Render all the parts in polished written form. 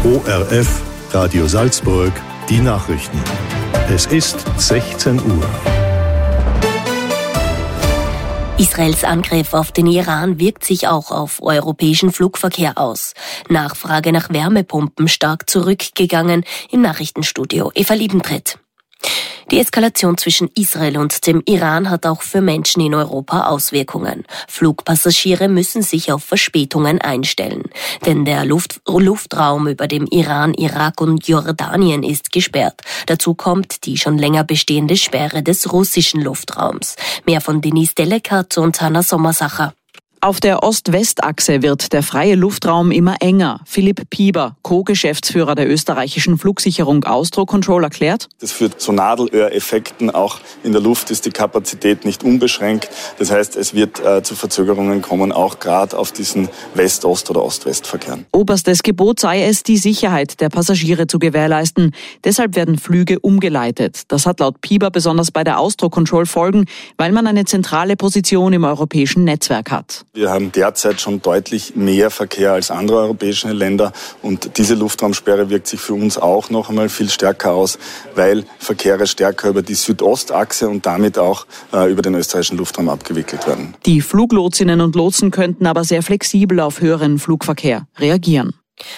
ORF, Radio Salzburg, die Nachrichten. Es ist 16 Uhr. Israels Angriff auf den Iran wirkt sich auch auf europäischen Flugverkehr aus. Nachfrage nach Wärmepumpen stark zurückgegangen. Im Nachrichtenstudio Eva Liebentritt. Die Eskalation zwischen Israel und dem Iran hat auch für Menschen in Europa Auswirkungen. Flugpassagiere müssen sich auf Verspätungen einstellen. Denn der Luftraum über dem Iran, Irak und Jordanien ist gesperrt. Dazu kommt die schon länger bestehende Sperre des russischen Luftraums. Mehr von Denise Delekat und Hanna Sommersacher. Auf der Ost-West-Achse wird der freie Luftraum immer enger. Philipp Pieber, Co-Geschäftsführer der österreichischen Flugsicherung Austrocontrol, erklärt: Das führt zu Nadelöhreffekten. Auch in der Luft ist die Kapazität nicht unbeschränkt. Das heißt, es wird zu Verzögerungen kommen, auch gerade auf diesen West-Ost- oder Ost-West-Verkehren. Oberstes Gebot sei es, die Sicherheit der Passagiere zu gewährleisten. Deshalb werden Flüge umgeleitet. Das hat laut Pieber besonders bei der Austrocontrol Folgen, weil man eine zentrale Position im europäischen Netzwerk hat. Wir haben derzeit schon deutlich mehr Verkehr als andere europäische Länder und diese Luftraumsperre wirkt sich für uns auch noch einmal viel stärker aus, weil Verkehre stärker über die Südostachse und damit auch über den österreichischen Luftraum abgewickelt werden. Die Fluglotsinnen und Lotsen könnten aber sehr flexibel auf höheren Flugverkehr reagieren.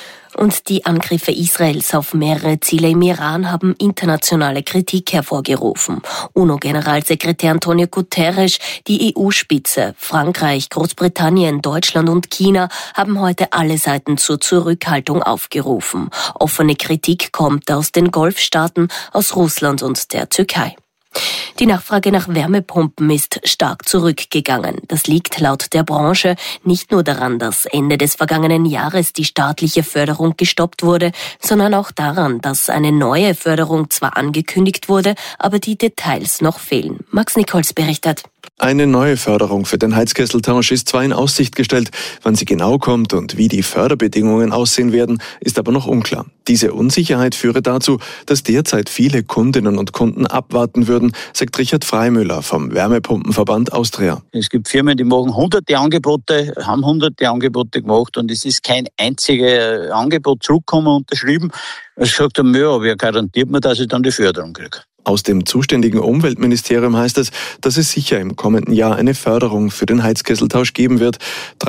Und die Angriffe Israels auf mehrere Ziele im Iran haben internationale Kritik hervorgerufen. UNO-Generalsekretär Antonio Guterres, die EU-Spitze, Frankreich, Großbritannien, Deutschland und China haben heute alle Seiten zur Zurückhaltung aufgerufen. Offene Kritik kommt aus den Golfstaaten, aus Russland und der Türkei. Die Nachfrage nach Wärmepumpen ist stark zurückgegangen. Das liegt laut der Branche nicht nur daran, dass Ende des vergangenen Jahres die staatliche Förderung gestoppt wurde, sondern auch daran, dass eine neue Förderung zwar angekündigt wurde, aber die Details noch fehlen. Max Nichols berichtet. Eine neue Förderung für den Heizkesseltausch ist zwar in Aussicht gestellt, wann sie genau kommt und wie die Förderbedingungen aussehen werden, ist aber noch unklar. Diese Unsicherheit führe dazu, dass derzeit viele Kundinnen und Kunden abwarten würden, sagt Richard Freimüller vom Wärmepumpenverband Austria. Es gibt Firmen, die machen hunderte Angebote, haben hunderte Angebote gemacht und es ist kein einziges Angebot zurückgekommen, unterschrieben. Es gesagt haben, ja, wer garantiert mir, dass ich dann die Förderung kriege? Aus dem zuständigen Umweltministerium heißt es, dass es sicher im kommenden Jahr eine Förderung für den Heizkesseltausch geben wird.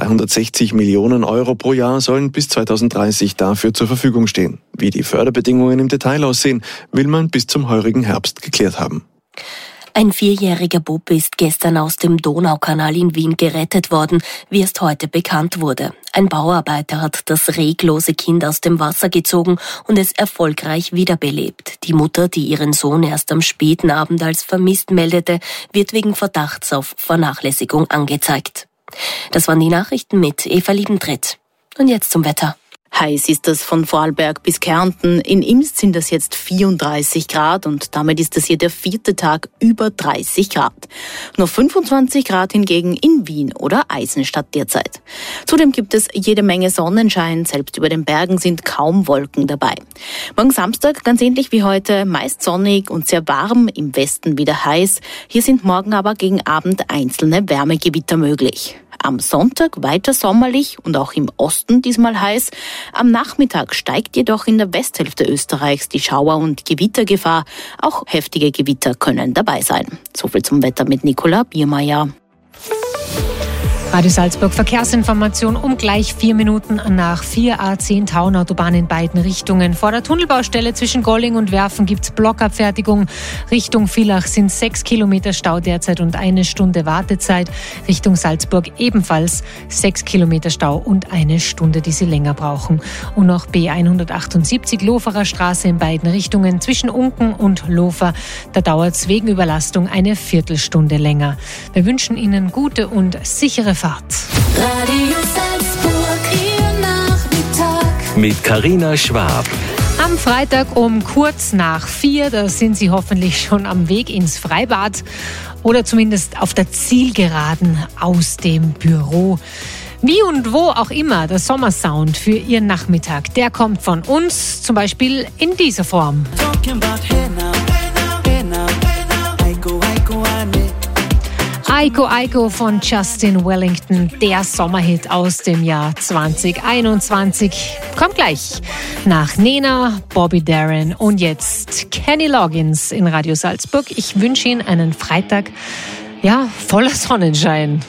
360 Millionen Euro pro Jahr sollen bis 2030 dafür zur Verfügung stehen. Wie die Förderbedingungen im Detail aussehen, will man bis zum heurigen Herbst geklärt haben. Ein 4-jähriger Bub ist gestern aus dem Donaukanal in Wien gerettet worden, wie erst heute bekannt wurde. Ein Bauarbeiter hat das reglose Kind aus dem Wasser gezogen und es erfolgreich wiederbelebt. Die Mutter, die ihren Sohn erst am späten Abend als vermisst meldete, wird wegen Verdachts auf Vernachlässigung angezeigt. Das waren die Nachrichten mit Eva Liebentritt. Und jetzt zum Wetter. Heiß ist es von Vorarlberg bis Kärnten. In Imst sind es jetzt 34 Grad und damit ist es hier der 4. Tag über 30 Grad. Nur 25 Grad hingegen in Wien oder Eisenstadt derzeit. Zudem gibt es jede Menge Sonnenschein, selbst über den Bergen sind kaum Wolken dabei. Morgen Samstag ganz ähnlich wie heute, meist sonnig und sehr warm, im Westen wieder heiß. Hier sind morgen aber gegen Abend einzelne Wärmegewitter möglich. Am Sonntag weiter sommerlich und auch im Osten diesmal heiß. Am Nachmittag steigt jedoch in der Westhälfte Österreichs die Schauer- und Gewittergefahr. Auch heftige Gewitter können dabei sein. Soviel zum Wetter mit Nicola Biermeier. Radio Salzburg Verkehrsinformation um gleich 4 Minuten nach 4 A10 Tauenautobahn in beiden Richtungen. Vor der Tunnelbaustelle zwischen Golling und Werfen gibt's Blockabfertigung. Richtung Villach sind 6 Kilometer Stau derzeit und 1 Stunde Wartezeit. Richtung Salzburg ebenfalls 6 Kilometer Stau und 1 Stunde, die Sie länger brauchen. Und noch B178 Loferer Straße in beiden Richtungen zwischen Unken und Lofer. Da dauert's wegen Überlastung eine Viertelstunde länger. Wir wünschen Ihnen gute und sichere Fahrt. Radio Salzburg, Ihr Nachmittag. Mit Carina Schwab. Am Freitag um kurz nach 4, da sind Sie hoffentlich schon am Weg ins Freibad oder zumindest auf der Zielgeraden aus dem Büro. Wie und wo auch immer der Sommersound für Ihren Nachmittag, der kommt von uns, zum Beispiel in dieser Form. Aiko Aiko von Justin Wellington, der Sommerhit aus dem Jahr 2021. Kommt gleich nach Nena, Bobby Darin und jetzt Kenny Loggins in Radio Salzburg. Ich wünsche Ihnen einen Freitag, ja, voller Sonnenschein.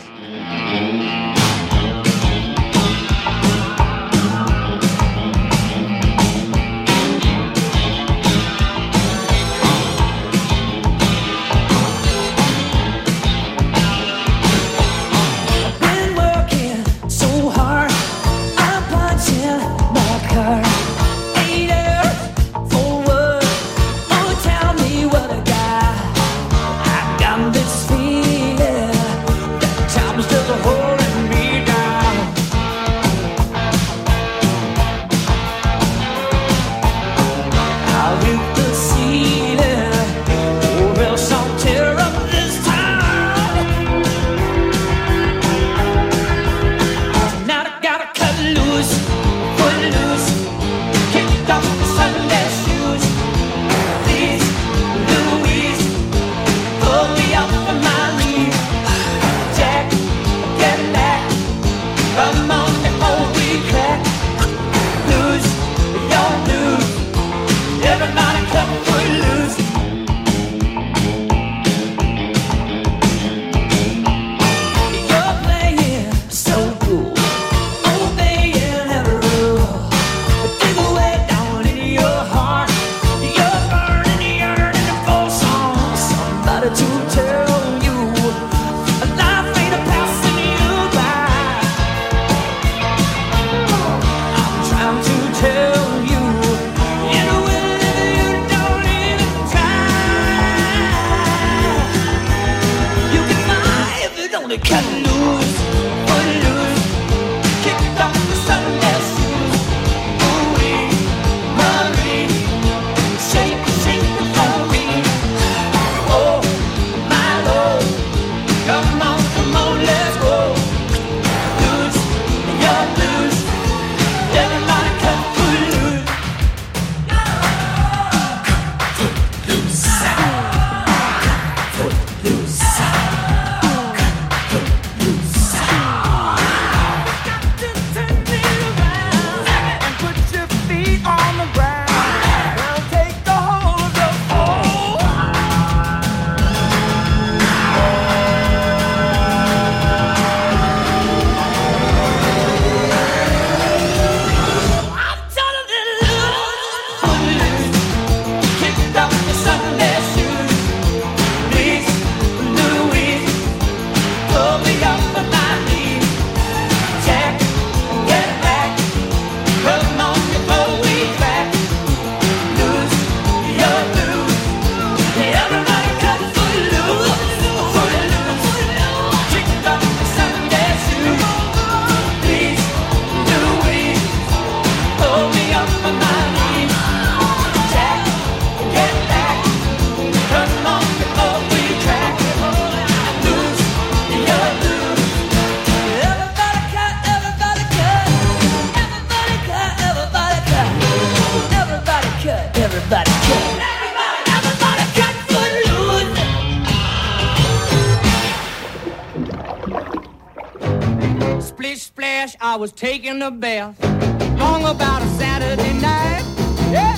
I was taking a bath, long about a Saturday night. Yeah,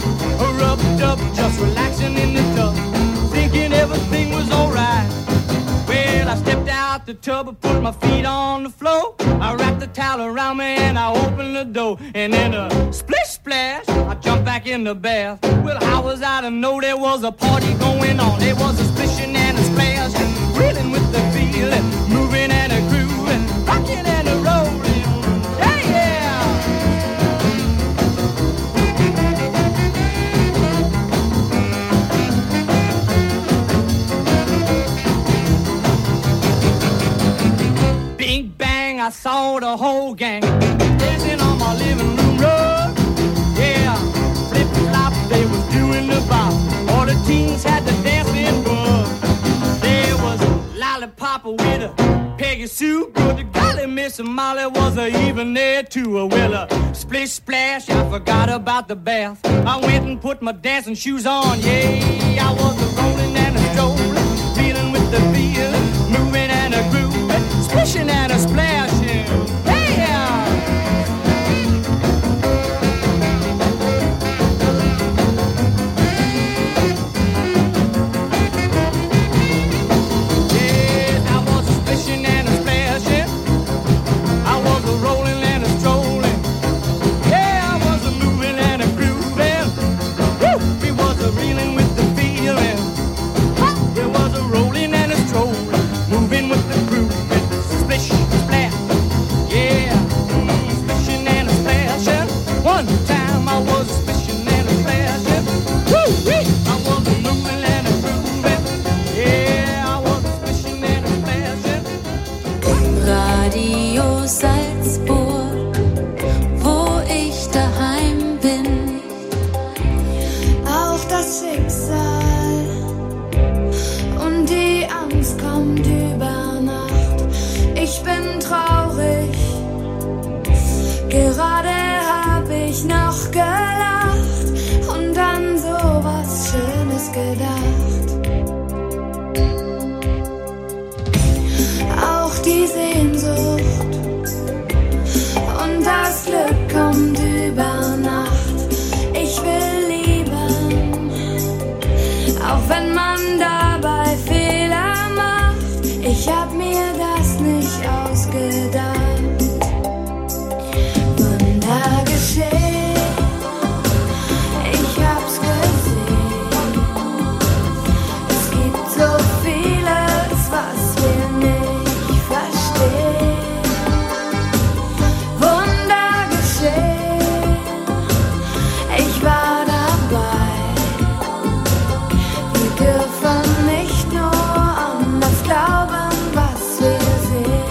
rubbed up, just relaxing in the tub, thinking everything was alright. Well, I stepped out the tub and put my feet on the floor. I wrapped the towel around me and I opened the door. And then a splish splash, I jumped back in the bath. Well, how was I to know there was a party going on? There was a splishing and a splash, and reeling with the feeling, moving and a grooving, rocking and a rolling. I saw the whole gang dancing on my living room rug. Yeah, flip-flop, they was doing the bop. All the teens had the dancing bug. There was Lollipop with a Peggy Sue. Good golly, Miss Molly was even there too. Well, splish splash, I forgot about the bath. I went and put my dancing shoes on. Yeah, I was a rolling and a strolling, feeling with the feeling, moving grooving, splishing and a splashing. Hey, yeah! Yes, I was a splishing and a splashing. I was a rolling and a strolling. Yeah, I was a moving and a grooving. Woo! We was a reeling with the feeling. There was a rolling and a strolling, moving with the grooving. Splish, splash, yeah, splishing and a splashing. One time I was a splishing and a splashing. Woo-wee! I was a moving and a grooving. Yeah, I was a splishing and a splashing. Radio Salzburg, wo ich daheim bin. Auch das Schicksal und die Angst kommt über Nacht. Ich bin traurig, gerade hab ich noch gelacht und an sowas Schönes gedacht. Auch die Sehnsucht und das Glück kommt über Nacht. Ich will lieben, auch wenn man dabei Fehler macht. Ich hab mir das nicht ausgedacht. Wunder geschehen, ich hab's gesehen. Es gibt so vieles, was wir nicht verstehen. Wunder geschehen, ich war dabei. Wir dürfen nicht nur an das glauben, was wir sehen.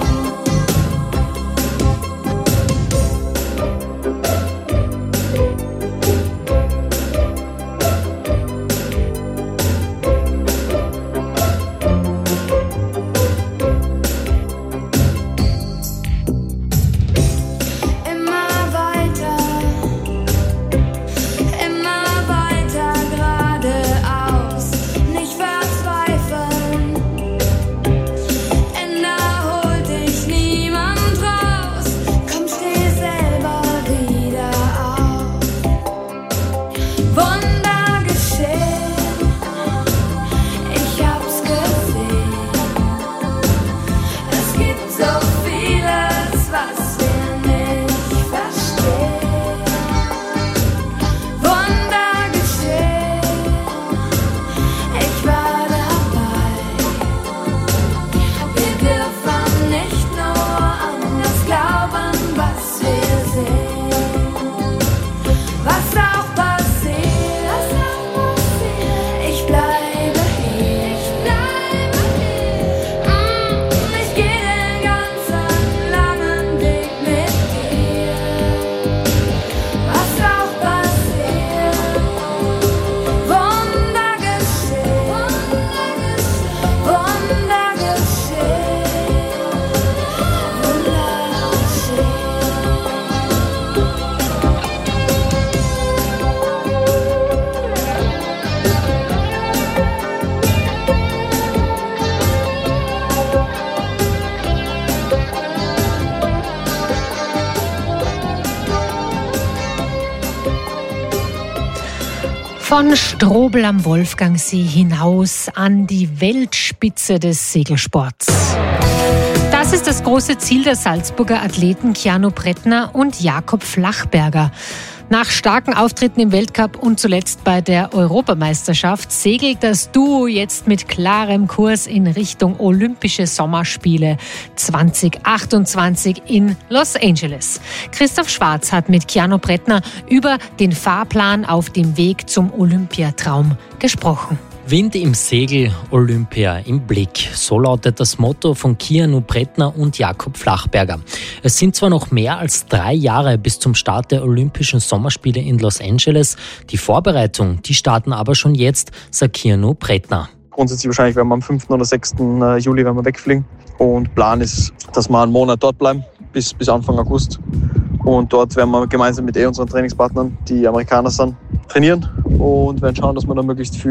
Immer weiter geradeaus, nicht verzweifeln. Ende holt dich niemand raus, komm, steh selber wieder auf. Wunder geschehen, ich hab's gesehen. Es gibt so vieles, was wir nicht verstehen. Wunder geschehen, ich war dabei. Wir dürfen nicht nur an das glauben, was wir sehen. Was auch passiert, ich bleibe hier. Ich geh den ganzen langen Weg mit dir. Was auch passiert, Wunder geschehen, Wunder geschehen, Wunder geschehen. Von Strobl am Wolfgangsee hinaus an die Weltspitze des Segelsports. Das ist das große Ziel der Salzburger Athleten Keanu Brettner und Jakob Flachberger. Nach starken Auftritten im Weltcup und zuletzt bei der Europameisterschaft segelt das Duo jetzt mit klarem Kurs in Richtung Olympische Sommerspiele 2028 in Los Angeles. Christoph Schwarz hat mit Keanu Brettner über den Fahrplan auf dem Weg zum Olympiatraum gesprochen. Wind im Segel, Olympia im Blick. So lautet das Motto von Keanu Brettner und Jakob Flachberger. Es sind zwar noch mehr als 3 Jahre bis zum Start der Olympischen Sommerspiele in Los Angeles. Die Vorbereitung, die starten aber schon jetzt, sagt Keanu Brettner. Grundsätzlich wahrscheinlich werden wir am 5. oder 6. Juli werden wir wegfliegen. Und Plan ist, dass wir einen Monat dort bleiben, bis Anfang August. Und dort werden wir gemeinsam mit unseren Trainingspartnern, die Amerikaner sind, trainieren und werden schauen, dass wir da möglichst viel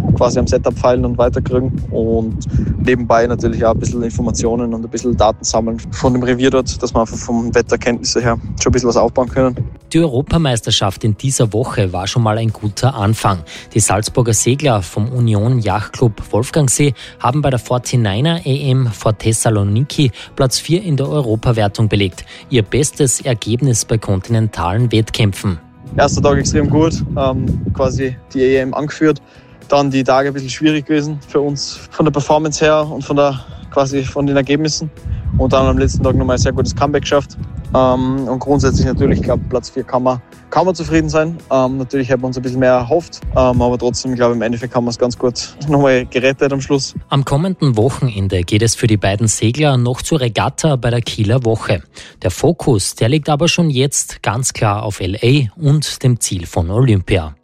quasi am Setup feilen und weiterkriegen und nebenbei natürlich auch ein bisschen Informationen und ein bisschen Daten sammeln von dem Revier dort, dass wir einfach vom Wetterkenntnisse her schon ein bisschen was aufbauen können. Die Europameisterschaft in dieser Woche war schon mal ein guter Anfang. Die Salzburger Segler vom Union Yachtclub Wolfgangsee haben bei der 49er EM vor Thessaloniki Platz 4 in der Europawertung belegt. Ihr bestes Ergebnis bei kontinentalen Wettkämpfen. Erster Tag extrem gut, quasi die EM angeführt. Dann die Tage ein bisschen schwierig gewesen für uns von der Performance her und von den Ergebnissen. Und dann am letzten Tag nochmal ein sehr gutes Comeback geschafft. Und grundsätzlich natürlich, ich glaube, Platz 4 kann man zufrieden sein. Natürlich hätten wir uns ein bisschen mehr erhofft. Aber trotzdem, ich glaube, im Endeffekt haben wir es ganz gut nochmal gerettet am Schluss. Am kommenden Wochenende geht es für die beiden Segler noch zur Regatta bei der Kieler Woche. Der Fokus, der liegt aber schon jetzt ganz klar auf LA und dem Ziel von Olympia.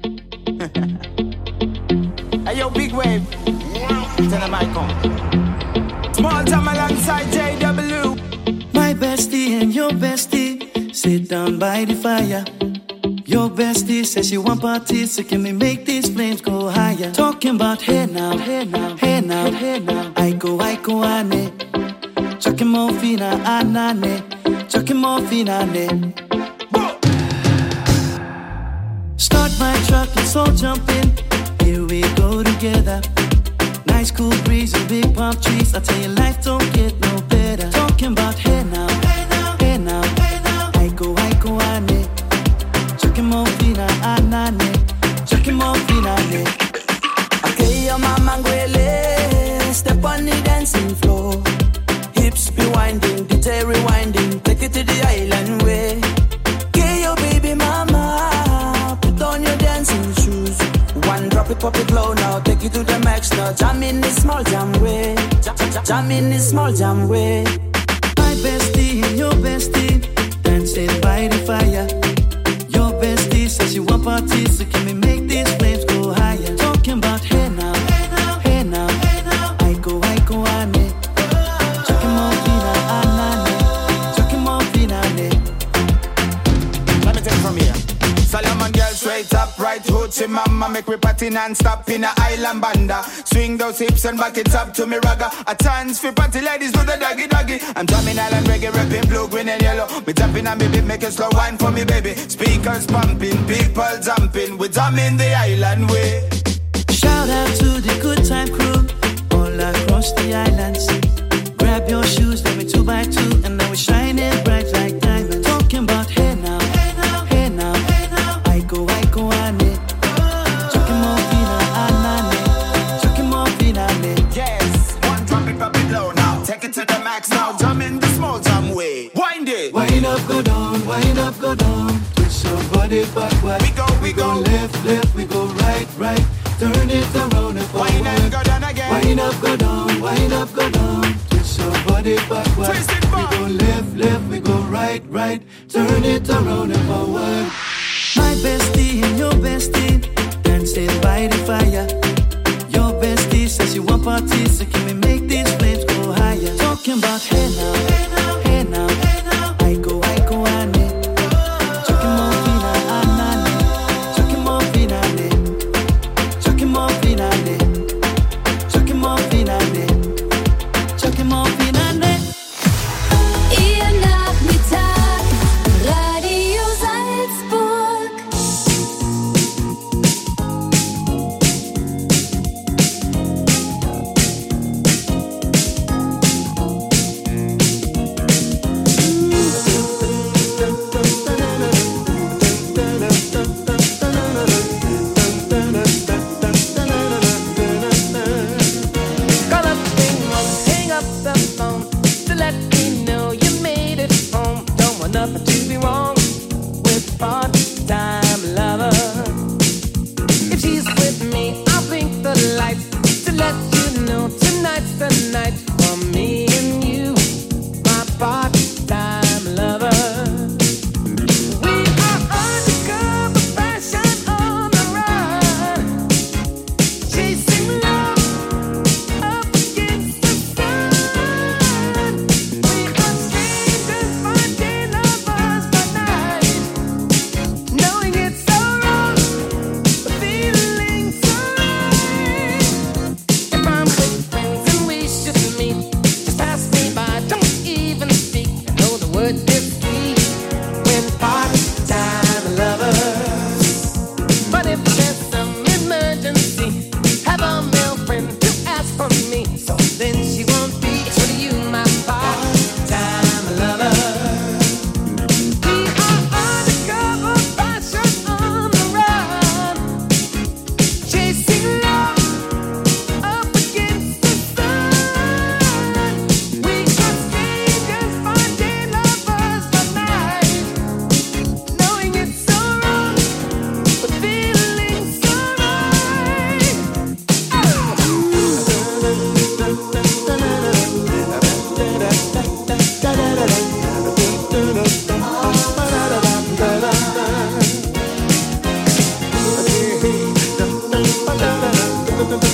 Hey yo, big wave. Tell them I come. Small time alongside JW. My bestie and your bestie sit down by the fire. Your bestie says she want parties, so can we make these flames go higher? Talking about hey now, hey now, hey now, hey now. I go, ane. Chucking more fina, anane. Chucking more fina, ne. Start my truck, let's all jump in. Here we go together. Nice cool breeze and big palm trees. I tell you, life don't get no better. Talking about hey now, hey now, hey now, hey now. I go, ane. Chucking more fina, anane. Chucking more fina, ne. Okay, your mama ngwele. Step on the dancing floor. Hips be winding, detail rewinding. Take it to the island way. Okay, your baby mama. Put on your dancing shoes. One drop it, pop it low now. Take it to the max now. Jam in this small jam way. Jam in this small jam way. My bestie and your bestie dancing by the fire. Your bestie says she want parties, so can we make these flames go higher? Talking about hey now, hey now, hey now, hey now. I go, ane. Chucking more fina, anane. Chucking more fina, ne. Let me take it from here. Solomon girl straight up, right hoochie mama. Make we party non-stop in a island banda. Swing those hips and back it up to me ragga. A chance for party ladies do the doggy doggy. I'm drumming island reggae, rapping blue, green and yellow. Me tapping on me beat, make a slow wine for me baby. Speakers pumping, people jumping. We drumming the island way. Shout out to the good time crew all across the islands. Grab your shoes, let me 2x2, and now we're shining bright like diamonds. Talking about hey now, hey now, hey now, hey now. I go, ane. Chucking more fina, anane. Chucking more fina, ne. Yes, one drop it, pop it low now. Take it to the max now. Jump in the small jam way. Wind it. Wind up, go down, wind up, go down. Twist your body backward. We go left, left, we go right, right. Turn it around and forward. Wind up, go down again. Wind up, go down, wind up, go down. Twist your body backward. Twist it back. We go left, left, we go right, right. Turn it around and forward. My bestie and your bestie dancing by the fire. Your bestie says she want parties, so can we make these flames go higher? Talking about hey now, hey now, hey now, hey now. I go, ane. Chucking more fina, anane. Chucking more fina, ne. Chucking more fina, ne. Chucking more fina, ne. Chucking more fina, ne. Ihr Nachmittag, Radio Salzburg.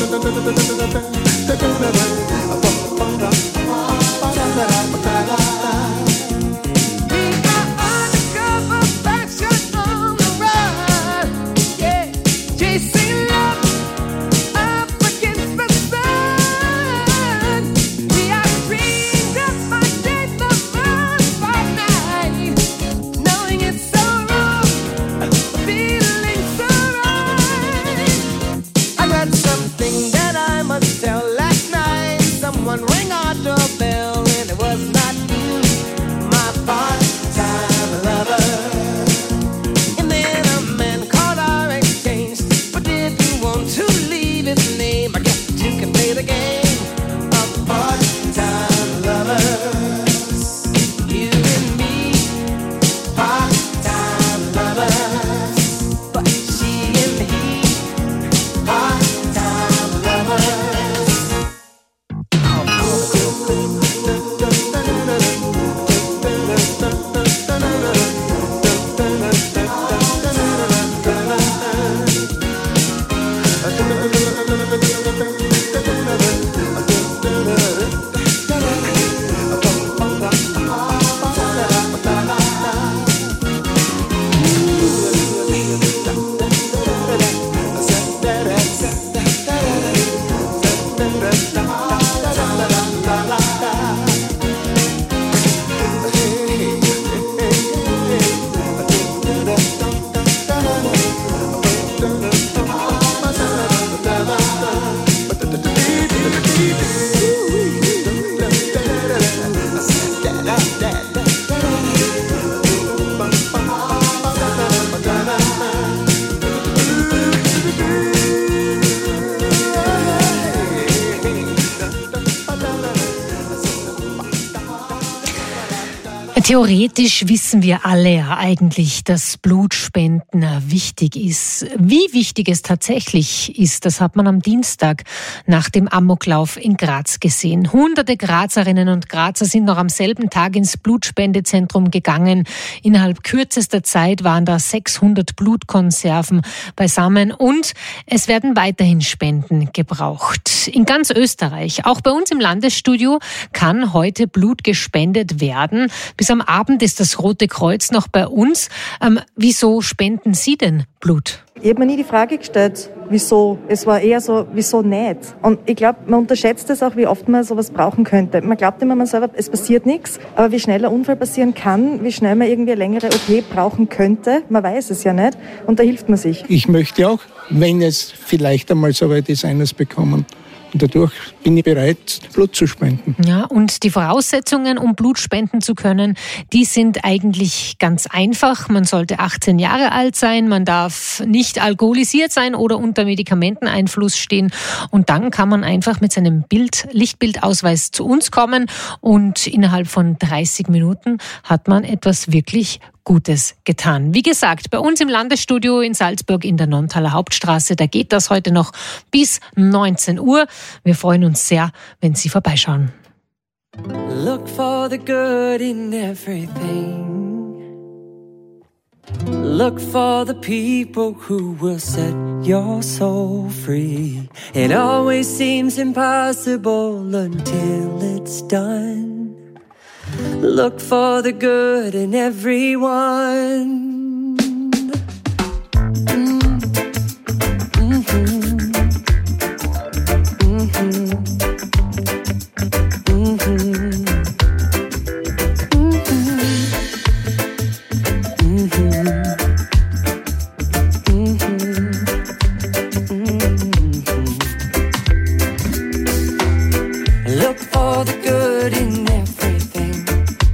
Theoretisch wissen wir alle ja eigentlich, dass Blutspenden wichtig ist. Wie wichtig es tatsächlich ist, das hat man am Dienstag nach dem Amoklauf in Graz gesehen. Hunderte Grazerinnen und Grazer sind noch am selben Tag ins Blutspendezentrum gegangen. Innerhalb kürzester Zeit waren da 600 Blutkonserven beisammen und es werden weiterhin Spenden gebraucht. In ganz Österreich, auch bei uns im Landesstudio, kann heute Blut gespendet werden. Bis am Abend ist das Rote Kreuz noch bei uns. Wieso spenden Sie denn Blut? Ich habe mir nie die Frage gestellt, wieso. Es war eher so, wieso nicht? Und ich glaube, man unterschätzt es auch, wie oft man sowas brauchen könnte. Man glaubt immer, man selber, es passiert nichts. Aber wie schnell ein Unfall passieren kann, wie schnell man irgendwie eine längere OP brauchen könnte, man weiß es ja nicht. Und da hilft man sich. Ich möchte auch, wenn es vielleicht einmal so weit ist, eines bekommen. Und dadurch bin ich bereit, Blut zu spenden. Ja, und die Voraussetzungen, um Blut spenden zu können, die sind eigentlich ganz einfach. Man sollte 18 Jahre alt sein, man darf nicht alkoholisiert sein oder unter Medikamenteneinfluss stehen. Und dann kann man einfach mit seinem Lichtbildausweis zu uns kommen und innerhalb von 30 Minuten hat man etwas wirklich Gutes getan. Wie gesagt, bei uns im Landesstudio in Salzburg in der Nonntaler Hauptstraße, da geht das heute noch bis 19 Uhr. Wir freuen uns sehr, wenn Sie vorbeischauen. Look for the good in everything. Look for the people who will set your soul free. It always seems impossible until it's done. Look for the good in everyone. Look for the good in everything.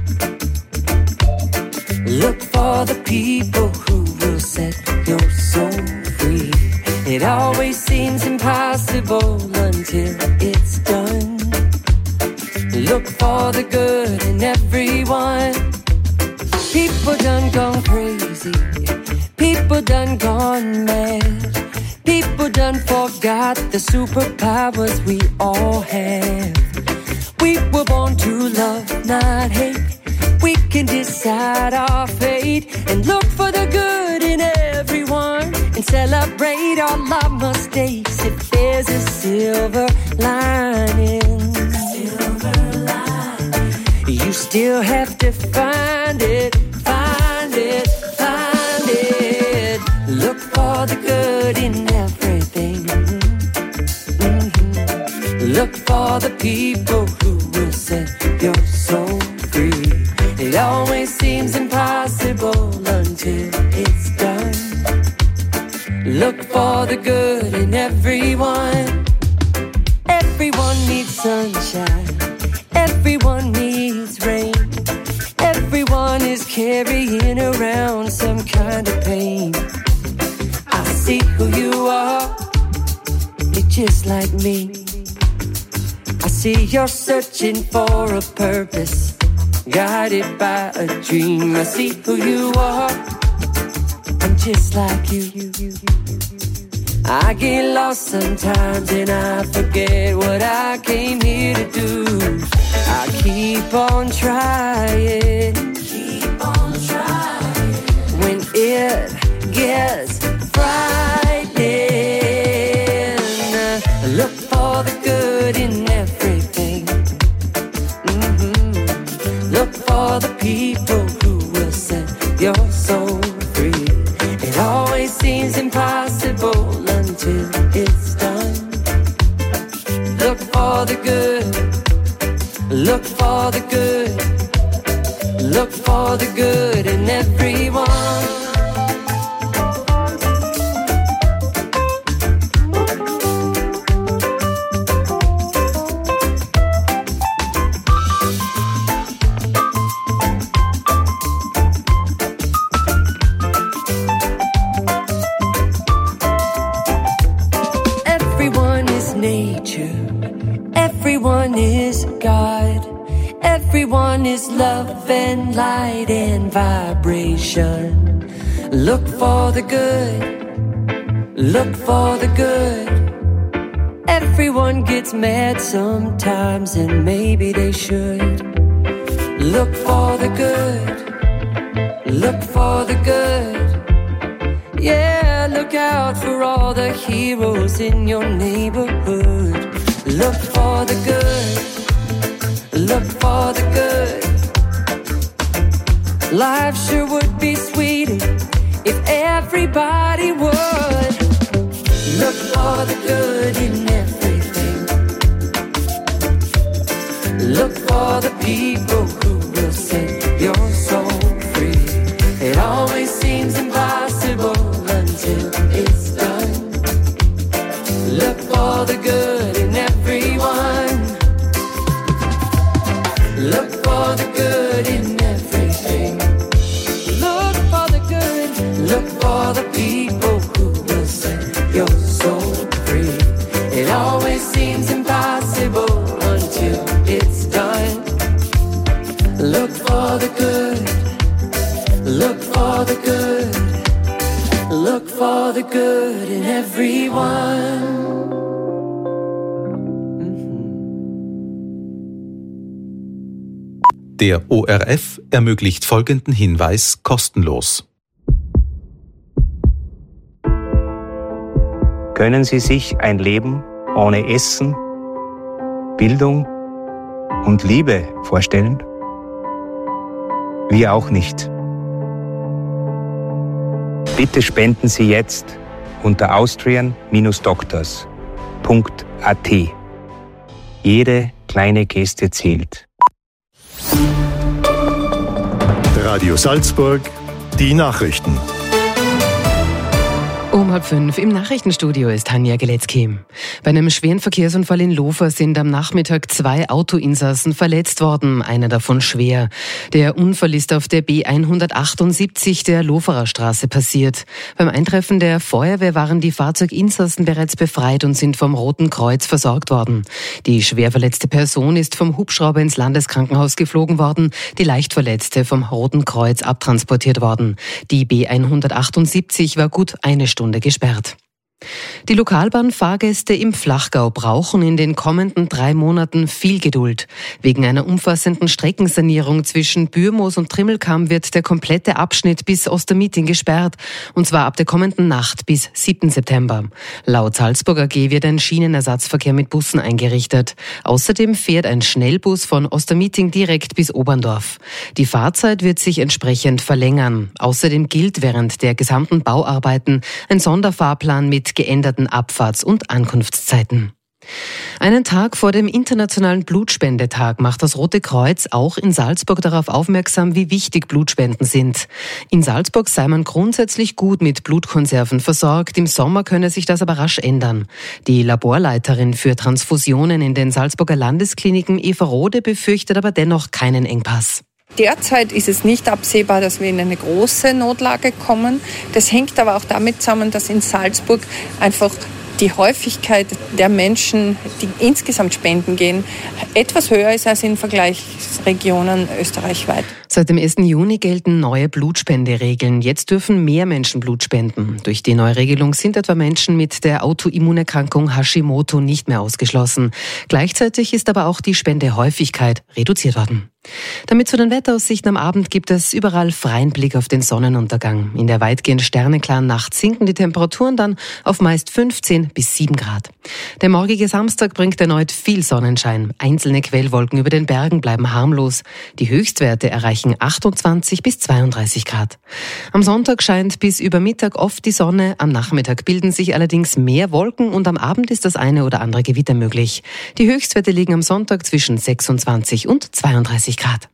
Look for the people who will set your soul free. It always seems impossible until it's done. Look for the good in everyone. People done gone crazy. People done gone mad. People done forgot the superpowers we all have. We were born to love, not hate. We can decide our fate and look for the good in everyone and celebrate all our mistakes. If there's a silver lining. You still have to find it, find it, find it. Look for the good in everything. Look for the people who will set your soul free. It always seems impossible until it's done. Look for the good in everyone. Everyone needs sunshine. Everyone needs rain. Everyone is carrying around some kind of pain. I see who you are. You're just like me. I see you're searching for a purpose, guided by a dream. I see who you are. I'm just like you. I get lost sometimes and I forget what I came here to do. I keep on trying. Keep on trying. When it gets frightening, look for the good in everything. Look for the people who will set your soul free. It always seems impossible until it's done. Look for the good. Look for the good. Look for the good in everyone. Everyone is nature. Everyone is God. Everyone is love and light and vibration. Look for the good. Look for the good. Everyone gets mad sometimes and maybe they should. Look for the good. Look for the good. Yeah, look out for all the heroes in your neighborhood. Look for the good. Look for the good. Life sure would be sweeter if everybody would. Look for the good in everything. Look for the people who will set your soul free. It always seems impossible until it's done. Look for the good in everyone. Look for the good in everything. Look for the good. Look for the people who will set your soul free. It always seems impossible until it's done. Look for the good. Look for the good. Look for the good in everyone. Der ORF ermöglicht folgenden Hinweis kostenlos. Können Sie sich ein Leben ohne Essen, Bildung und Liebe vorstellen? Wir auch nicht. Bitte spenden Sie jetzt unter austrian-doctors.at. Jede kleine Geste zählt. Radio Salzburg, die Nachrichten. Um 4:30 im Nachrichtenstudio ist Tanja Geletzky. Bei einem schweren Verkehrsunfall in Lofer sind am Nachmittag 2 Autoinsassen verletzt worden, einer davon schwer. Der Unfall ist auf der B178 der Loferer Straße passiert. Beim Eintreffen der Feuerwehr waren die Fahrzeuginsassen bereits befreit und sind vom Roten Kreuz versorgt worden. Die schwer verletzte Person ist vom Hubschrauber ins Landeskrankenhaus geflogen worden, die leicht Verletzte vom Roten Kreuz abtransportiert worden. Die B178 war gut eine Stunde gesperrt. Die Lokalbahnfahrgäste im Flachgau brauchen in den kommenden 3 Monaten viel Geduld. Wegen einer umfassenden Streckensanierung zwischen Bürmoos und Trimmelkamm wird der komplette Abschnitt bis Ostermeeting gesperrt, und zwar ab der kommenden Nacht bis 7. September. Laut Salzburg AG wird ein Schienenersatzverkehr mit Bussen eingerichtet. Außerdem fährt ein Schnellbus von Ostermeeting direkt bis Oberndorf. Die Fahrzeit wird sich entsprechend verlängern. Außerdem gilt während der gesamten Bauarbeiten ein Sonderfahrplan mit geänderten Abfahrts- und Ankunftszeiten. Einen Tag vor dem Internationalen Blutspendetag macht das Rote Kreuz auch in Salzburg darauf aufmerksam, wie wichtig Blutspenden sind. In Salzburg sei man grundsätzlich gut mit Blutkonserven versorgt. Im Sommer könne sich das aber rasch ändern. Die Laborleiterin für Transfusionen in den Salzburger Landeskliniken, Eva Rode, befürchtet aber dennoch keinen Engpass. Derzeit ist es nicht absehbar, dass wir in eine große Notlage kommen. Das hängt aber auch damit zusammen, dass in Salzburg einfach die Häufigkeit der Menschen, die insgesamt spenden gehen, etwas höher ist als in Vergleichsregionen österreichweit. Seit dem 1. Juni gelten neue Blutspenderegeln. Jetzt dürfen mehr Menschen Blut spenden. Durch die Neuregelung sind etwa Menschen mit der Autoimmunerkrankung Hashimoto nicht mehr ausgeschlossen. Gleichzeitig ist aber auch die Spendehäufigkeit reduziert worden. Damit zu den Wetteraussichten am Abend gibt es überall freien Blick auf den Sonnenuntergang. In der weitgehend sternenklaren Nacht sinken die Temperaturen dann auf meist 15 bis 7 Grad. Der morgige Samstag bringt erneut viel Sonnenschein. Einzelne Quellwolken über den Bergen bleiben harmlos. Die Höchstwerte erreichen 28 bis 32 Grad. Am Sonntag scheint bis über Mittag oft die Sonne. Am Nachmittag bilden sich allerdings mehr Wolken und am Abend ist das eine oder andere Gewitter möglich. Die Höchstwerte liegen am Sonntag zwischen 26 und 32 Grad.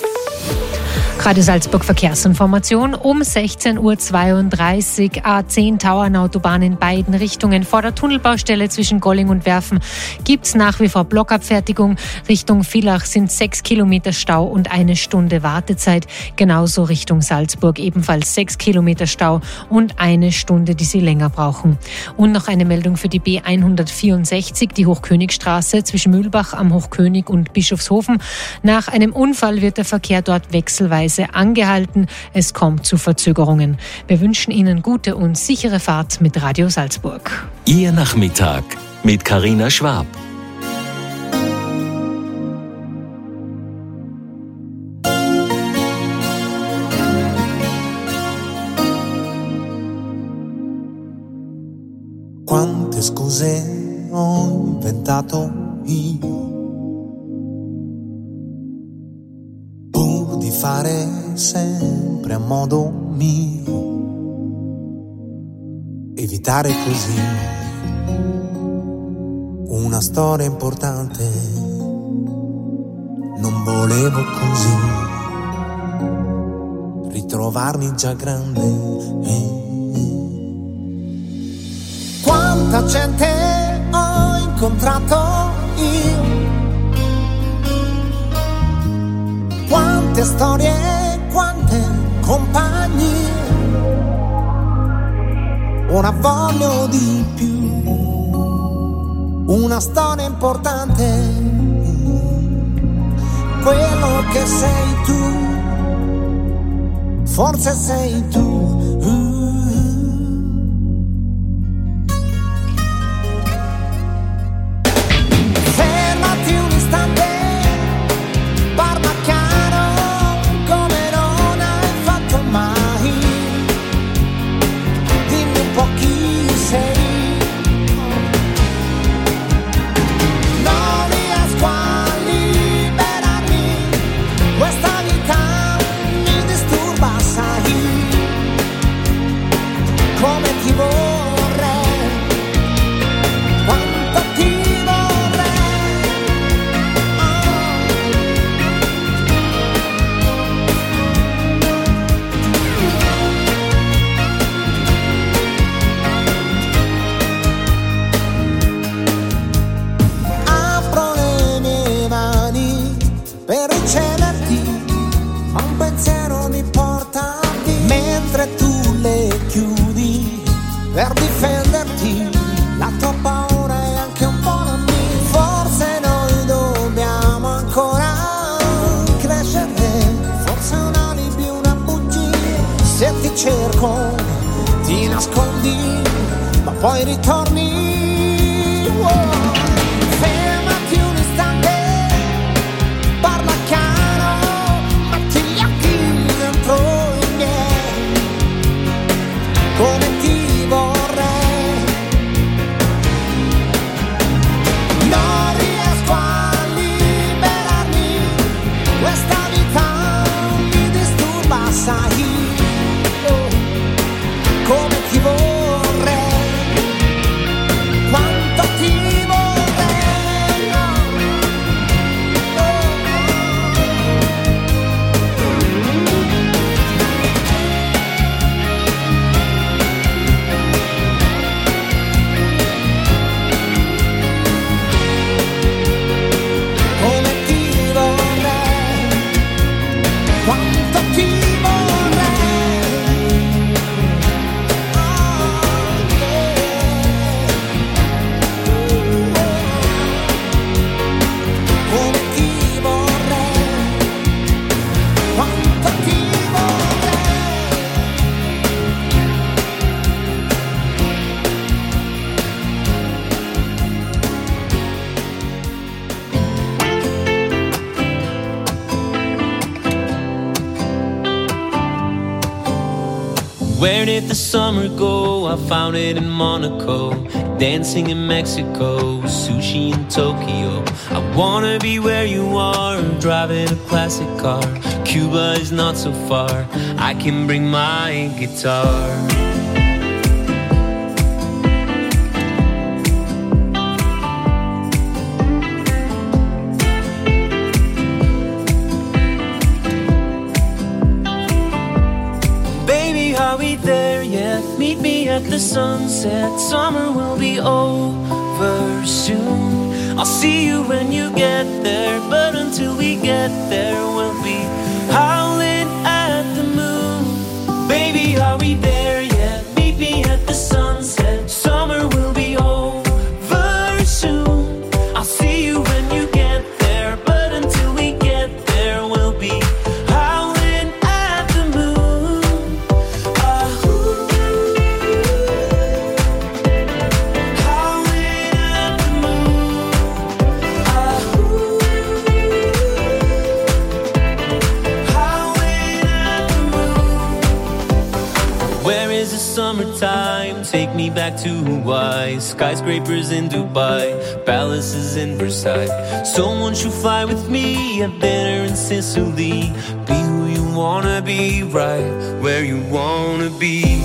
Radio Salzburg Verkehrsinformation um 16.32 Uhr. A10 Tauernautobahn in beiden Richtungen. Vor der Tunnelbaustelle zwischen Golling und Werfen gibt es nach wie vor Blockabfertigung. Richtung Villach sind 6 Kilometer Stau und 1 Stunde Wartezeit. Genauso Richtung Salzburg ebenfalls 6 Kilometer Stau und 1 Stunde, die Sie länger brauchen. Und noch eine Meldung für die B164, die Hochkönigstraße zwischen Mühlbach am Hochkönig und Bischofshofen. Nach einem Unfall wird der Verkehr dort wechselweise angehalten. Es kommt zu Verzögerungen. Wir wünschen Ihnen gute und sichere Fahrt mit Radio Salzburg. Ihr Nachmittag mit Carina Schwab. Quante scuse ho inventato io di fare sempre a modo mio, evitare così una storia importante. Non volevo così ritrovarmi già grande. Quanta gente ho incontrato io, quante storie, quante compagnie, ora voglio di più, una storia importante, quello che sei tu, forse sei tu. Fermati un istante, parla chiaro come non hai fatto mai, dimmi un po' chi sei, non riesco a liberarmi, questa vita mi disturba, sai, come ti vorrei, quanto ti per riceverti, ma un pensiero mi porta via, mentre tu le chiudi per difenderti, la tua paura è anche un po' la mia, forse noi dobbiamo ancora crescere, forse un alibi, una bugia, se ti cerco ti nascondi, ma poi ritorni. Fermati un istante, parla chiaro, metti gli occhi dentro i miei, come ti vorrei. Non riesco a liberarmi, questa vita mi disturba, sai, come ti vorrei. Where did the summer go? I found it in Monaco, dancing in Mexico, sushi in Tokyo. I wanna be where you are, driving a classic car. Cuba is not so far, I can bring my guitar. Are we there yet? Meet me at the sunset. Summer will be over soon. I'll see you when you get there, but until we get there, we'll be howling at the moon. Baby, are we there yet? Meet me at the sunset. Summer will be over soon. I'll see you when you get there, but until we get there, we'll be summertime, take me back to Hawaii. Skyscrapers in Dubai, palaces in Versailles. Someone should fly with me, a dinner in Sicily. Be who you wanna be, right where you wanna be.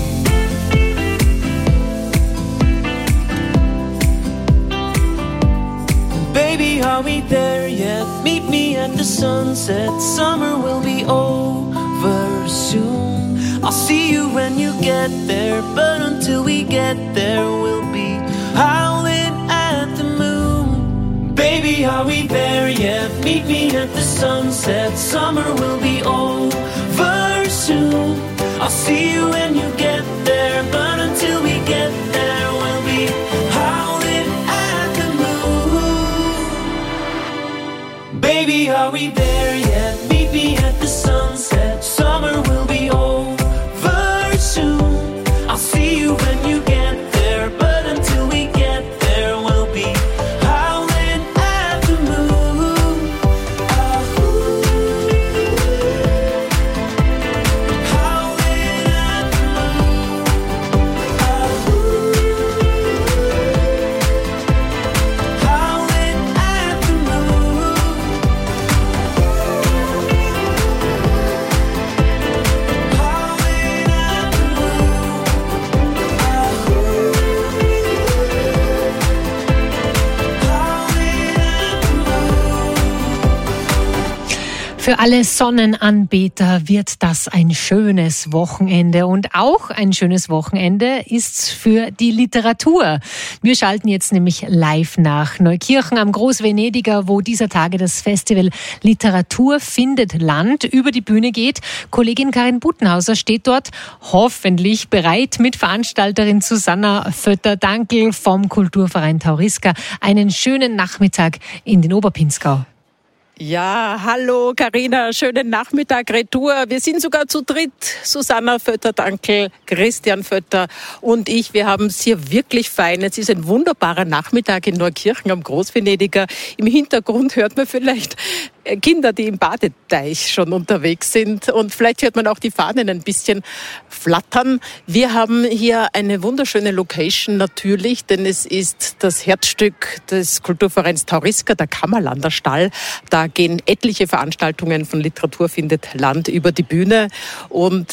Baby, are we there yet? Meet me at the sunset. Summer will be over soon. I'll see you when you get there, but until we get there, we'll be howling at the moon. Baby, are we there yet? Meet me at the sunset. Summer will be over soon. I'll see you when you get there, but until we get there, we'll be howling at the moon. Baby, are we there yet? Meet me at the sunset. Summer will be over soon. I'll see you when you get there, but until we get there, we'll be howling at the moon. Howling at the moon. Howling at the moon. Für alle Sonnenanbeter wird das ein schönes Wochenende. Und auch ein schönes Wochenende ist für die Literatur. Wir schalten jetzt nämlich live nach Neukirchen am Großvenediger, wo dieser Tage das Festival Literatur findet Land über die Bühne geht. Kollegin Karin Butenhauser steht dort hoffentlich bereit mit Veranstalterin Susanna Vötter-Dankl vom Kulturverein Tauriska. Einen schönen Nachmittag in den Oberpinzgau. Ja, hallo Carina, schönen Nachmittag, Retour. Wir sind sogar zu dritt. Susanna Vötter-Dankl, Christian Vötter und ich. Wir haben es hier wirklich fein. Es ist ein wunderbarer Nachmittag in Neukirchen am Großvenediger. Im Hintergrund hört man vielleicht Kinder, die im Badeteich schon unterwegs sind. Und vielleicht hört man auch die Fahnen ein bisschen flattern. Wir haben hier eine wunderschöne Location natürlich, denn es ist das Herzstück des Kulturvereins Tauriska, der Kammerlanderstall. Da gehen etliche Veranstaltungen von Literatur findet Land über die Bühne. Und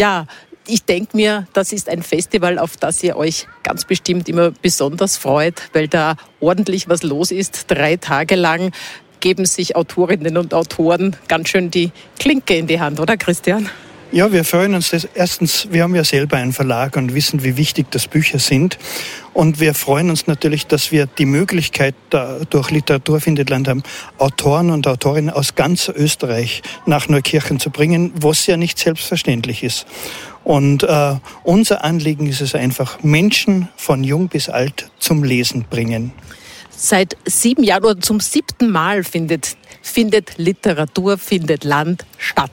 ich denke mir, das ist ein Festival, auf das ihr euch ganz bestimmt immer besonders freut, weil da ordentlich was los ist. 3 Tage lang geben sich Autorinnen und Autoren ganz schön die Klinke in die Hand, oder Christian? Ja, wir freuen uns. Erstens, wir haben ja selber einen Verlag und wissen, wie wichtig das Bücher sind. Und wir freuen uns natürlich, dass wir die Möglichkeit durch Literatur findet Land haben, Autoren und Autorinnen aus ganz Österreich nach Neukirchen zu bringen, was ja nicht selbstverständlich ist. Und unser Anliegen ist es einfach, Menschen von jung bis alt zum Lesen bringen. Seit 7 Jahren oder zum 7. Mal findet Literatur findet Land statt.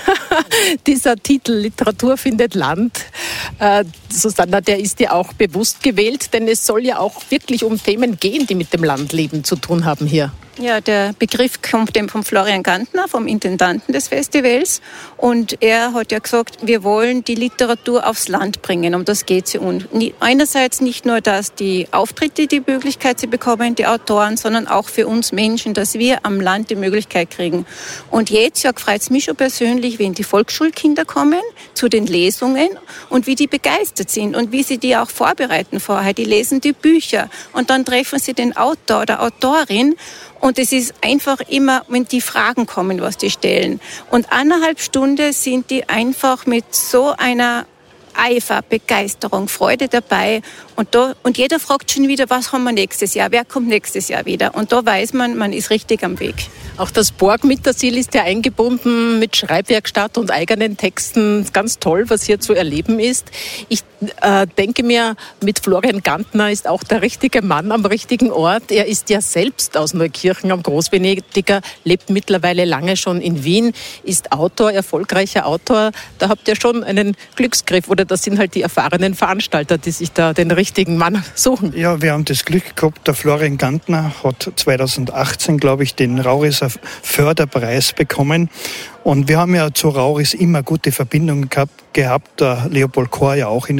Dieser Titel Literatur findet Land, Susanna, der ist ja auch bewusst gewählt, denn es soll ja auch wirklich um Themen gehen, die mit dem Landleben zu tun haben hier. Ja, der Begriff kommt eben von Florian Gantner, vom Intendanten des Festivals. Und er hat ja gesagt, wir wollen die Literatur aufs Land bringen. Um das geht es ja. Und einerseits nicht nur, dass die Auftritte die Möglichkeit sie bekommen, die Autoren, sondern auch für uns Menschen, dass wir am Land die Möglichkeit kriegen. Und jetzt freut es mich schon persönlich, wenn die Volksschulkinder kommen zu den Lesungen und wie die begeistert sind und wie sie die auch vorbereiten vorher. Die lesen die Bücher und dann treffen sie den Autor oder Autorin. Und es ist einfach immer, wenn die Fragen kommen, was die stellen. Und 1,5 Stunden sind die einfach mit so einer Eifer, Begeisterung, Freude dabei. Und jeder fragt schon wieder, was haben wir nächstes Jahr? Wer kommt nächstes Jahr wieder? Und da weiß man ist richtig am Weg. Auch das Borg Mittersill ist ja eingebunden mit Schreibwerkstatt und eigenen Texten. Ganz toll, was hier zu erleben ist. Ich denke mir, mit Florian Gantner ist auch der richtige Mann am richtigen Ort. Er ist ja selbst aus Neukirchen am Großvenediger, lebt mittlerweile lange schon in Wien, ist Autor, erfolgreicher Autor. Da habt ihr schon einen Glücksgriff, oder das sind halt die erfahrenen Veranstalter, die sich da den richtigen Mann suchen. Ja, wir haben das Glück gehabt, der Florian Gantner hat 2018, glaube ich, den Rauriser Förderpreis bekommen. Und wir haben ja zu Rauris immer gute Verbindungen gehabt. Der Leopold Kohr ja auch in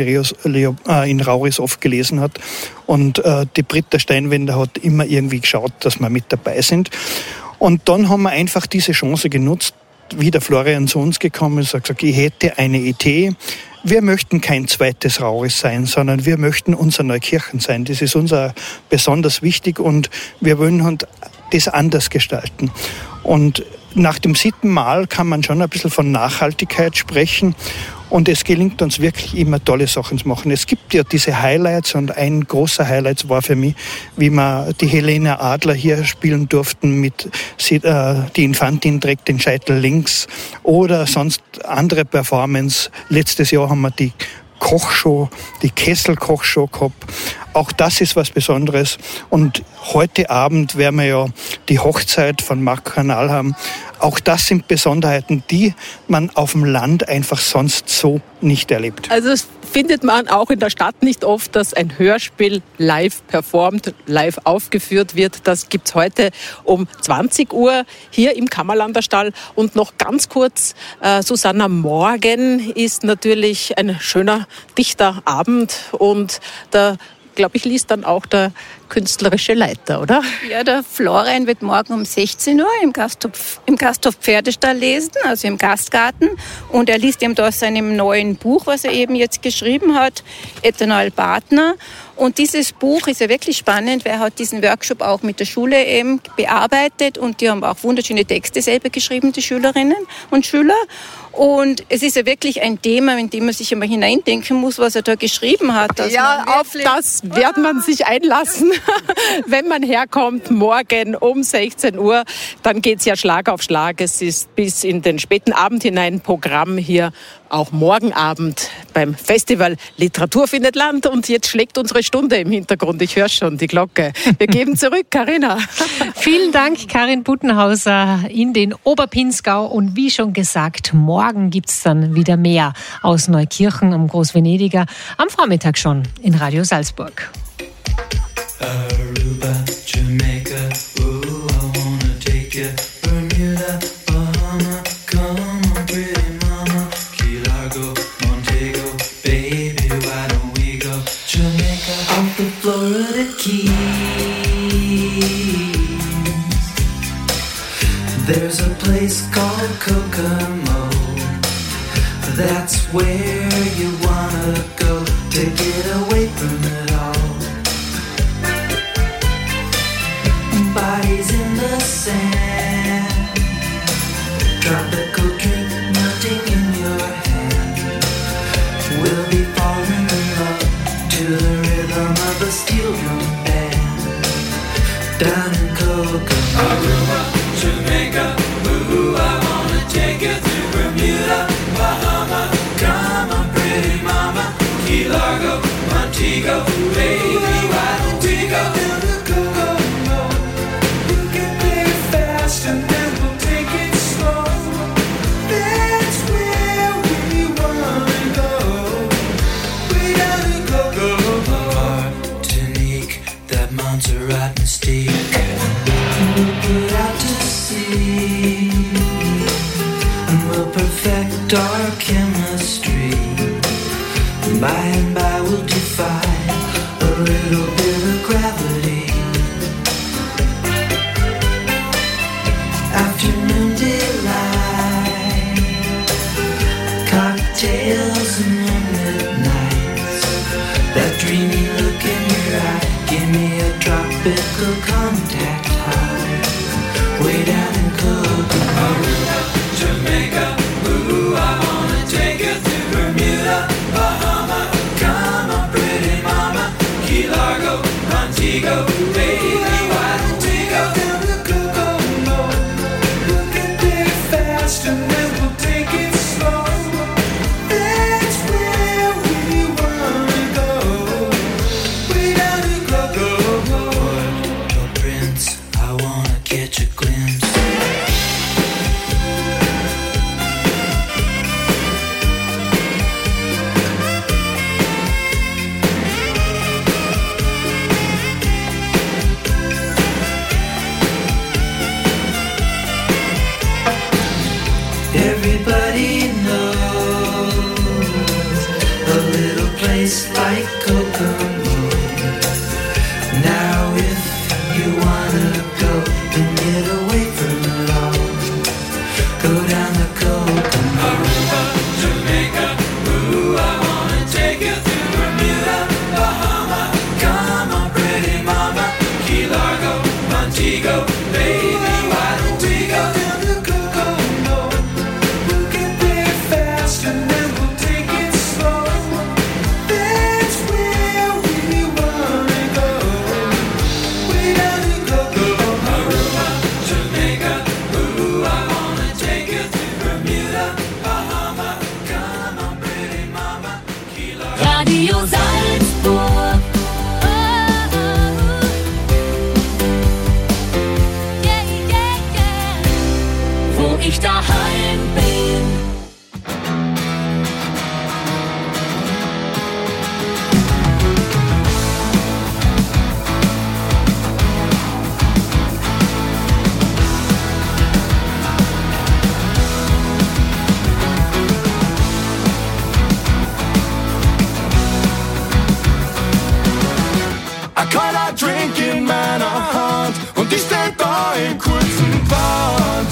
Rauris oft gelesen hat. Und die Britta Steinwender hat immer irgendwie geschaut, dass wir mit dabei sind. Und dann haben wir einfach diese Chance genutzt, wie der Florian zu uns gekommen ist, hat gesagt, ich hätte eine Idee. Wir möchten kein zweites Rauris sein, sondern wir möchten unser Neukirchen sein. Das ist uns besonders wichtig und wir wollen das anders gestalten. Und nach dem 7. Mal kann man schon ein bisschen von Nachhaltigkeit sprechen. Und es gelingt uns wirklich immer tolle Sachen zu machen. Es gibt ja diese Highlights und ein großer Highlight war für mich, wie wir die Helene Adler hier spielen durften mit die Infantin trägt den Scheitel links oder sonst andere Performance. Letztes Jahr haben wir die Kochshow, die Kesselkochshow gehabt. Auch das ist was Besonderes. Und heute Abend werden wir ja die Hochzeit von Marc Kanal haben. Auch das sind Besonderheiten, die man auf dem Land einfach sonst so nicht erlebt. Also es findet man auch in der Stadt nicht oft, dass ein Hörspiel live performt, live aufgeführt wird. Das gibt's heute um 20 Uhr hier im Kammerlanderstall. Und noch ganz kurz, Susanna, morgen ist natürlich ein schöner, dichter Abend und da glaube ich, liest dann auch der künstlerische Leiter, oder? Ja, der Florian wird morgen um 16 Uhr im Gasthof Pferdestall lesen, also im Gastgarten. Und er liest eben da aus seinem neuen Buch, was er eben jetzt geschrieben hat, Ethanol Partner. Und dieses Buch ist ja wirklich spannend, weil er hat diesen Workshop auch mit der Schule eben bearbeitet und die haben auch wunderschöne Texte selber geschrieben, die Schülerinnen und Schüler. Und es ist ja wirklich ein Thema, in dem man sich einmal hineindenken muss, was er da geschrieben hat. Ja, auf das wird man sich einlassen, wenn man herkommt, morgen um 16 Uhr. Dann geht's ja Schlag auf Schlag. Es ist bis in den späten Abend hinein Programm hier auch morgen Abend beim Festival Literatur findet Land. Und jetzt schlägt unsere Stunde im Hintergrund. Ich höre schon die Glocke. Wir geben zurück, Carina. Vielen Dank, Karin Buttenhauser in den Oberpinsgau. Und wie schon gesagt, morgen gibt's dann wieder mehr aus Neukirchen am Großvenediger. Am Vormittag schon in Radio Salzburg. Aruba, Jamaica, ooh, I wanna take you. Bermuda, Bahama, come on, pretty mama. Key Largo, Montego, baby, why don't we go? Jamaica, off the Florida Keys. There's a place called Kokomo. That's where you wanna go to get away from it all. Bodies in the sand, tropical drink melting in your hand. We'll be falling in love to the rhythm of a steel drum band. Down in Kokomo, Aruba, Jamaica, ooh, I wanna take you to Bermuda, Bahama, come on, pretty mama, Key Largo, Montego, baby, why don't we go? And then we'll take it slow. That's where we wanna go. We gotta go. Martinique, that Montserrat mystique. We'll put out to sea, and we'll perfect our chemistry. By and by we'll defy a little bit of gravity. Afternoon delight, cocktails and moonlit nights. That dreamy look in your eye, give me a tropical contact high. Way down in Kokomo, Aruba, Jamaica, ooh, I wanna take you to Bermuda, Bahama, come on, pretty mama, Key Largo, Montego, baby, why don't we go? And then we'll take it slow. That's where we wanna go. We gotta go. Puerto Prince, I wanna catch a glimpse. Everybody knows a little place like Kokomo. Now if you wanna go and get away from it all, go down to Kokomo. Aruba, Jamaica, ooh, I wanna take you to Bermuda, Bahama, come on, pretty mama, Key Largo, Montego, baby, why don't we go? And then we'll take it slow. That's where we wanna go. We gotta go. Aruba, Jamaica, ooh, I wanna take you to Bermuda, Bahama, come on, pretty mama, Key Largo. Radio Salzburg. Wo ich daheim bin. I call a drink in meiner Hand und ich steh da im kurzen Bad.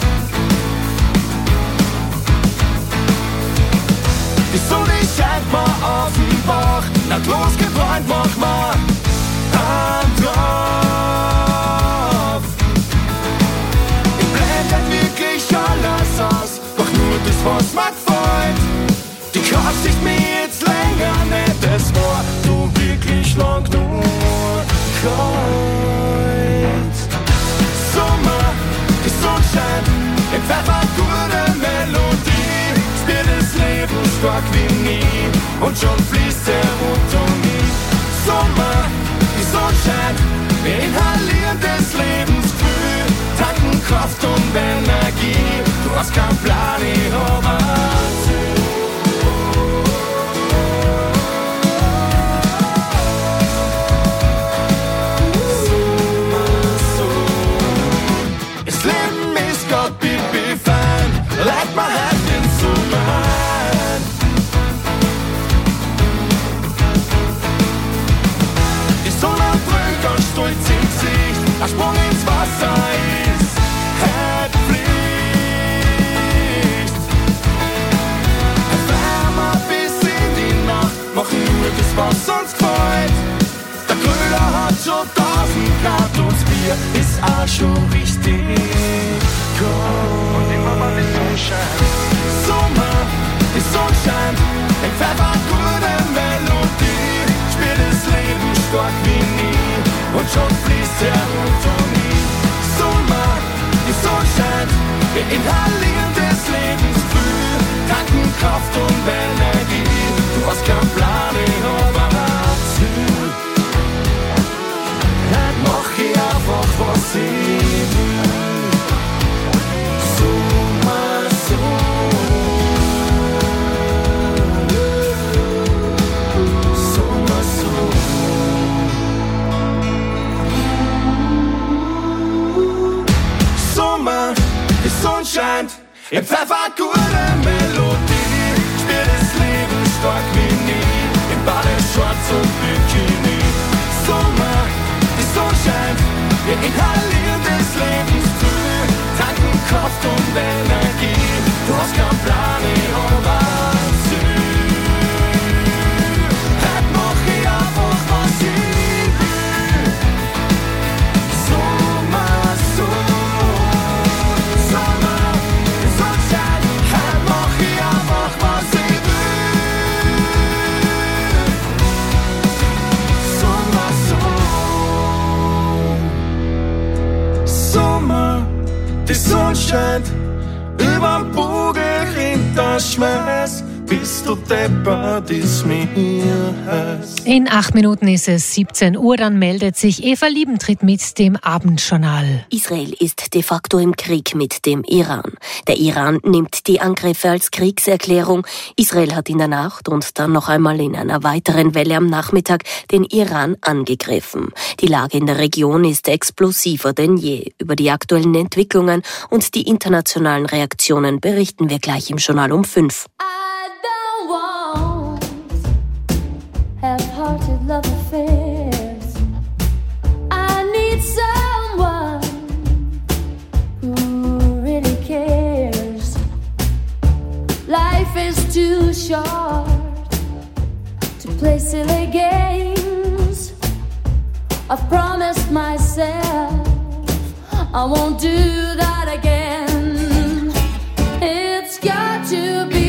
Die Sonne scheint mir auf den Bauch, nicht losgebräunt, mach mal Hand drauf. Ich blende wirklich alles aus, mach nur das, was mir gefällt. Die Kraft ist mir jetzt länger nicht, das war du wirklich lang genug. Sommer, die Sonnenschein, im Pfeffer gute Melodie, spielt das Leben Energie. Du hast keinen Plan, ich hab ein Ziel. Das Leben ist Gott, be fine. Like my hand into mine. Die Sonne brüllt und stolz in Sicht. Ein Sprung ins Wasser ist halt Pflicht. Wärmer bis in die Nacht, machen nur das, was uns gefällt. Der Grüner hat schon 1000 Grad und das Bier ist auch schon richtig kalt. Und immer mal die Sonne scheint. Sommer, die Sonne scheint. Im Pfeffer gute Melodie. Spiel das Leben stark wie nie. Und schon fließt Serotonin. Sommer, die Sonne scheint. Wir inhalieren des Lebens Gefühl. Tanken Kraft und Energie. Du hast keinen Plan, ich hab ein Ziel. Mach ich einfach, was ich will. Sommer, Sommer, Sommer, die Sonne scheint. Im Pfeffer gute Melodie. Spiel das Leben stark wie nie. Im Badeshorts und Bikini. Sommer, die Sonne scheint, wir inhalieren des Lebens Gefühl, tanken Kraft und Energie. Du hast keinen Plan, ich hab ein Ziel. Heute mach ich einfach, was ich will. Sommer, Sommer, die Sonne scheint. Heute mach ich einfach, was ich will. Sommer, die Sonne scheint, überm Bugel hinterschmeiß, bis du deppert ist mir heiß. In 8 Minuten ist es 17 Uhr, dann meldet sich Eva Liebentritt mit dem Abendjournal. Israel ist de facto im Krieg mit dem Iran. Der Iran nimmt die Angriffe als Kriegserklärung. Israel hat in der Nacht und dann noch einmal in einer weiteren Welle am Nachmittag den Iran angegriffen. Die Lage in der Region ist explosiver denn je. Über die aktuellen Entwicklungen und die internationalen Reaktionen berichten wir gleich im Journal um 5. Half-hearted love affairs. I need someone who really cares. Life is too short to play silly games. I've promised myself I won't do that again. It's got to be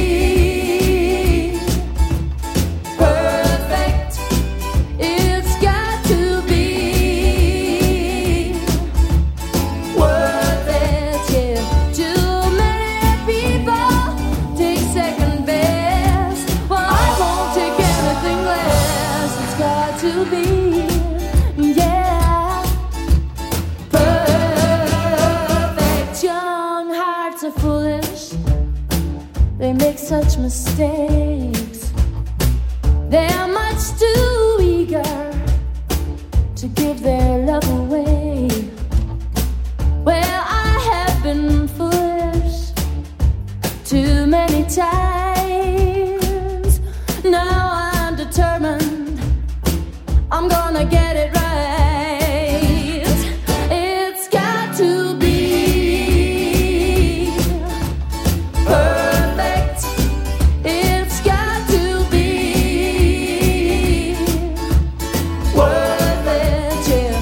they make such mistakes. They are much too eager to give their love away. Well, I have been foolish too many times. Now I'm determined I'm gonna get it right. It's got to be perfect. It's got to be worth it, yeah.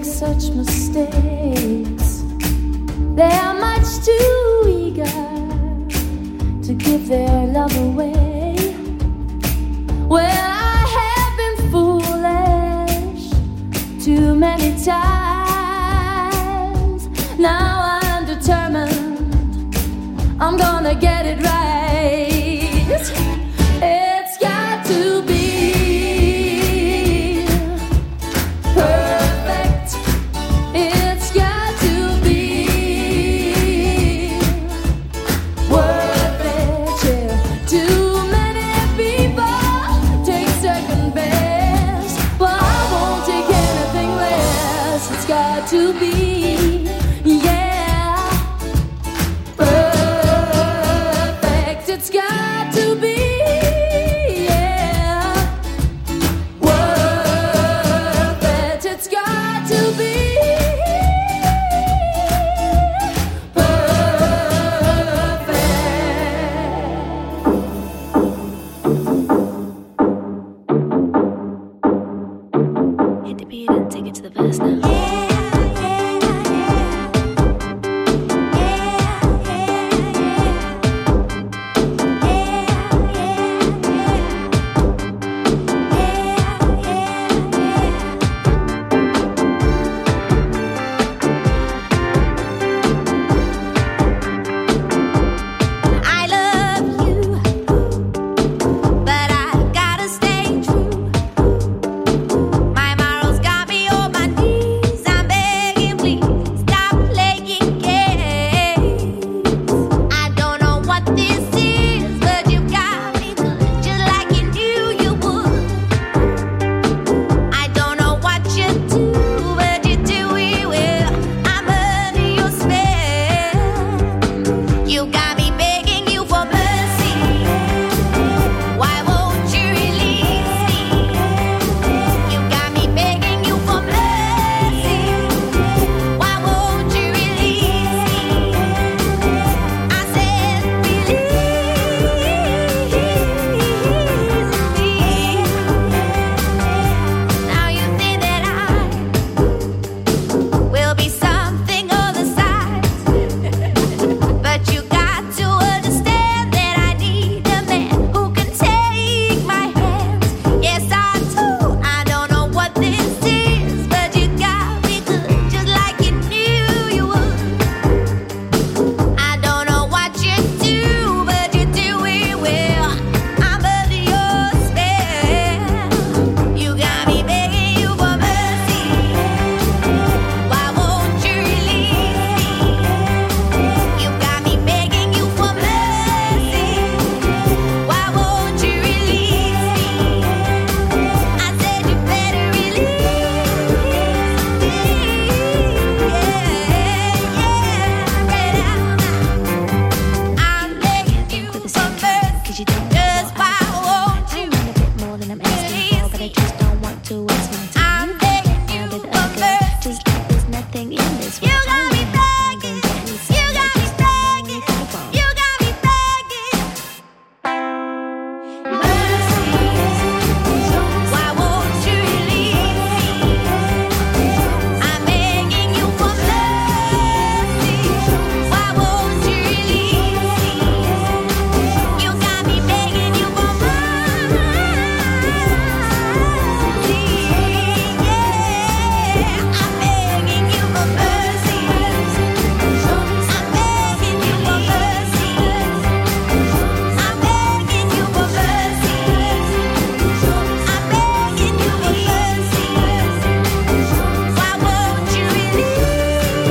make such mistakes. They are much too eager to give their love away. Well, I have been foolish too many times. Now I'm determined I'm gonna get it right. It's got to be perfect. It's got to be worth it. Yeah. Too many people take second best, but I won't take anything less. It's got to be, yeah, perfect. It's got to be, yeah, worth it. It's got to be Hit the beat and take it to the verse now. I love you, but I gotta stay true. My morals got me on my knees. I'm begging, please stop playing games. I don't know what this is, but you got me good, just like you knew you would. I don't know what you do, but you do it well. I'm under your spell. You got me begging you for mercy. Why won't you release me? You got me begging you for mercy. Why won't you release me? I said release me. Now you think that I will be something on the side, but you got to understand that I need a man who can take my hands. Yes, I do. I don't know what this is, but you got me good, just like you knew you would. I don't know what you do, but you do it well. I'm under your spell. You got me begging you for mercy. Why won't you release me? You got me begging you for mercy. Why won't you release me? I said you better release me. I'm begging you for mercy. Just why won't you release me? I'm begging you for mercy. You got me begging. You got me begging. You got me begging. Mercy. Why won't you release me? I'm begging you for mercy. Why won't you release me? You got me begging you for mercy. Yeah, I'm begging you for mercy. I'm begging you for mercy. I'm begging you for mercy. I'm begging you for mercy. Why won't you release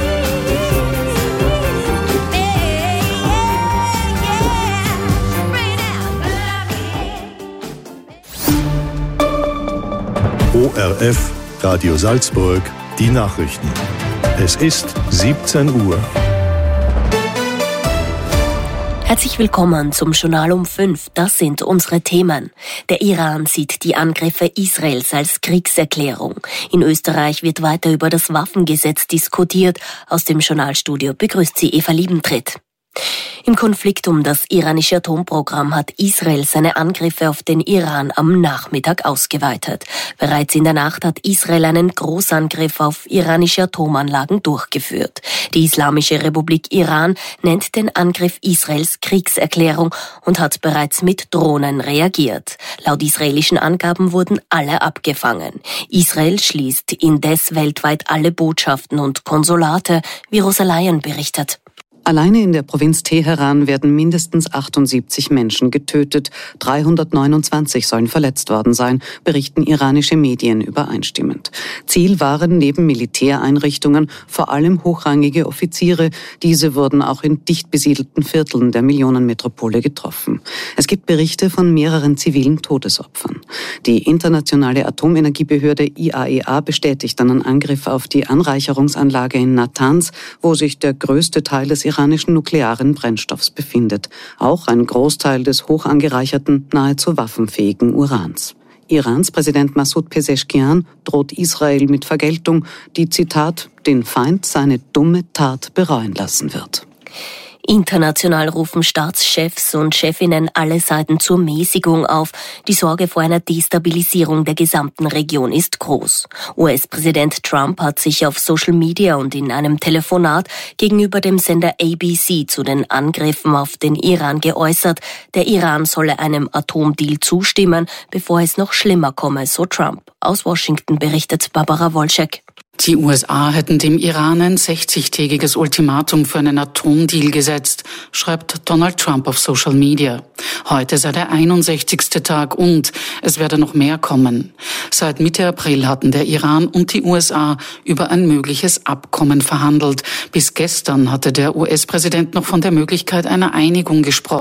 ORF Radio Salzburg, die Nachrichten. Es ist 17 Uhr. Herzlich willkommen zum Journal um 5. Das sind unsere Themen. Der Iran sieht die Angriffe Israels als Kriegserklärung. In Österreich wird weiter über das Waffengesetz diskutiert. Aus dem Journalstudio begrüßt sie Eva Liebentritt. Im Konflikt um das iranische Atomprogramm hat Israel seine Angriffe auf den Iran am Nachmittag ausgeweitet. Bereits in der Nacht hat Israel einen Großangriff auf iranische Atomanlagen durchgeführt. Die Islamische Republik Iran nennt den Angriff Israels Kriegserklärung und hat bereits mit Drohnen reagiert. Laut israelischen Angaben wurden alle abgefangen. Israel schließt indes weltweit alle Botschaften und Konsulate, wie Rosa Leyen berichtet. Alleine in der Provinz Teheran werden mindestens 78 Menschen getötet, 329 sollen verletzt worden sein, berichten iranische Medien übereinstimmend. Ziel waren neben Militäreinrichtungen vor allem hochrangige Offiziere. Diese wurden auch in dicht besiedelten Vierteln der Millionenmetropole getroffen. Es gibt Berichte von mehreren zivilen Todesopfern. Die internationale Atomenergiebehörde IAEA bestätigt einen Angriff auf die Anreicherungsanlage in Natanz, wo sich der größte Teil des iranischen nuklearen Brennstoffs befindet. Auch ein Großteil des hoch angereicherten, nahezu waffenfähigen Urans. Irans Präsident Massoud Pezeshkian droht Israel mit Vergeltung, die, Zitat, den Feind seine dumme Tat bereuen lassen wird. International rufen Staatschefs und Chefinnen alle Seiten zur Mäßigung auf. Die Sorge vor einer Destabilisierung der gesamten Region ist groß. US-Präsident Trump hat sich auf Social Media und in einem Telefonat gegenüber dem Sender ABC zu den Angriffen auf den Iran geäußert. Der Iran solle einem Atomdeal zustimmen, bevor es noch schlimmer komme, so Trump. Aus Washington berichtet Barbara Wolschek. Die USA hätten dem Iran ein 60-tägiges Ultimatum für einen Atomdeal gesetzt, schreibt Donald Trump auf Social Media. Heute sei der 61. Tag und es werde noch mehr kommen. Seit Mitte April hatten der Iran und die USA über ein mögliches Abkommen verhandelt. Bis gestern hatte der US-Präsident noch von der Möglichkeit einer Einigung gesprochen.